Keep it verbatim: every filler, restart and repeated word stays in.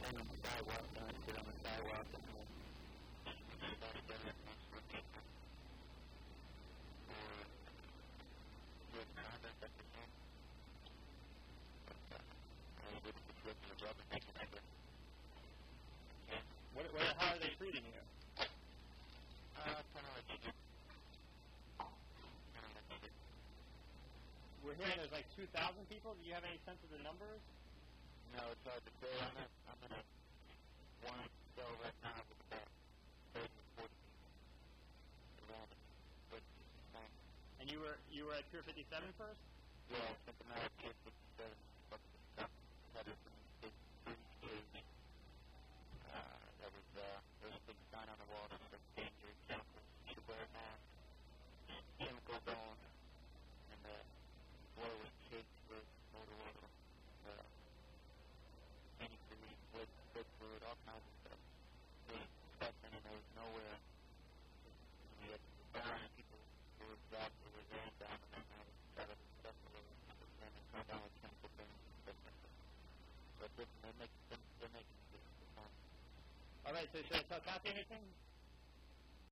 stand on the sidewalk, and I sit on the sidewalk, and I stand together and make sure people or good conduct at the game. But uh, I would just look in the rub and make it happen. What, what, how are they treating you? Uh, kind of like you do. Kind of like you do. We're hearing there's like two thousand people. Do you have any sense of the numbers? No, it's hard to say. I'm in, I'm in a one cell right now with about thirty to forty people around it. But it's fine. And you were you were at Pier fifty-seven first? Yeah, I spent the night at Pier fifty-seven. But the stuff had a big booty cage. Uh, there was, uh, there was a big sign on the wall that said danger, chemicals, you should wear a mask. Chemicals on. And the water was caked with motor oil. Uh, any food, wood, wood food, all kinds of stuff. They stuff in and there was nowhere. And we had down and people who were exhausted were laying down and then I was got up and stuff a little bit and then come down with chemical things and stuff like that. But they're, they're making they're making it fun. All right, so should I tell Kathy anything?